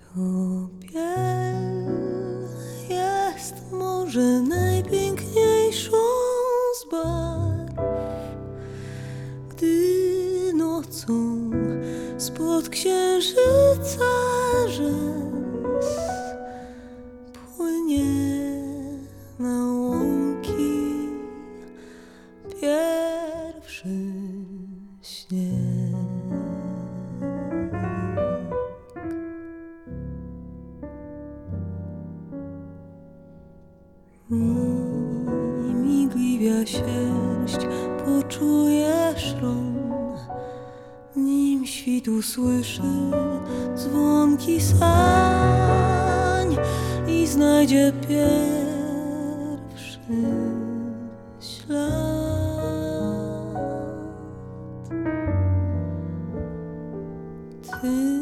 To biel jest może najpiękniejszą z barw, gdy nocą spod księżyca rzez płynie na łąki pierwszy śnieg. Nim migliwia sierść poczuje szron, nim świt usłyszy dzwonki sań i znajdzie pierwszy ślad. Ty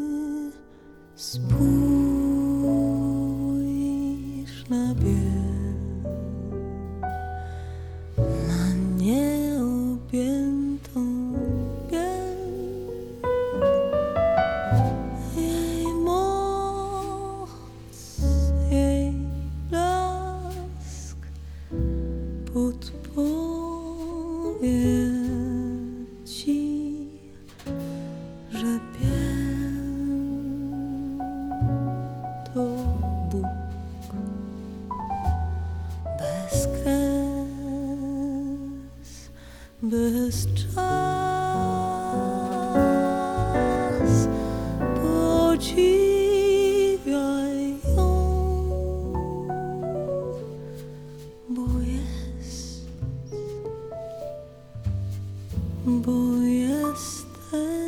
spójrz na biel, na nieobjętą biel. Jej moc, jej blask podpowie ci, że biel to Bóg bez kres, bez czas. Podziwiaj ją, bo jest, bo jesteś.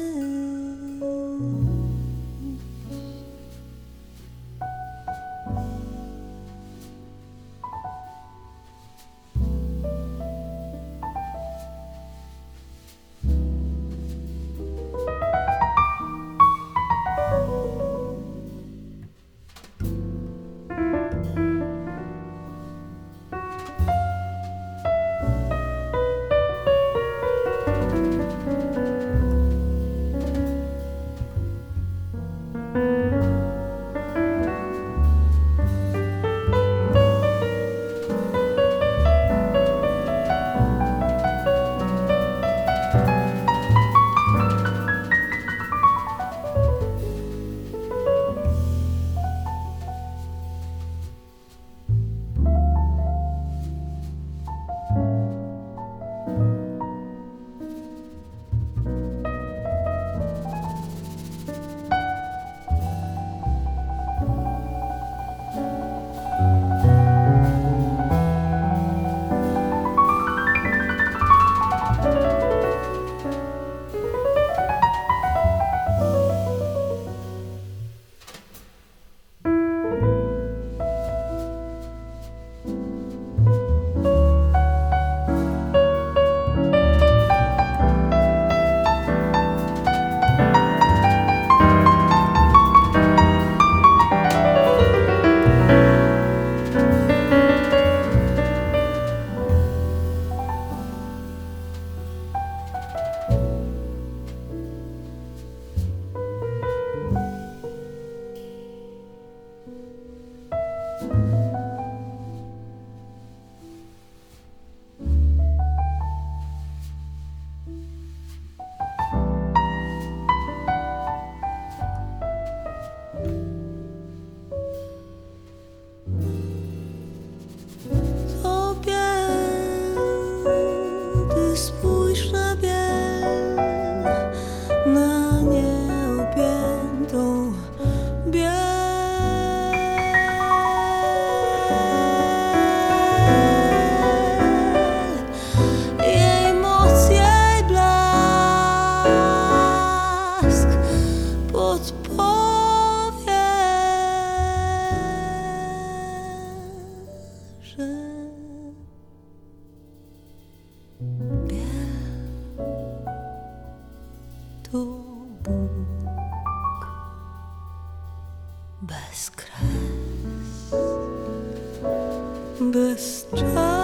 Spójrz na biel, na nieobjętą biel. Jej moc, jej blask podpowie, że to Bóg bez kres, bez czas.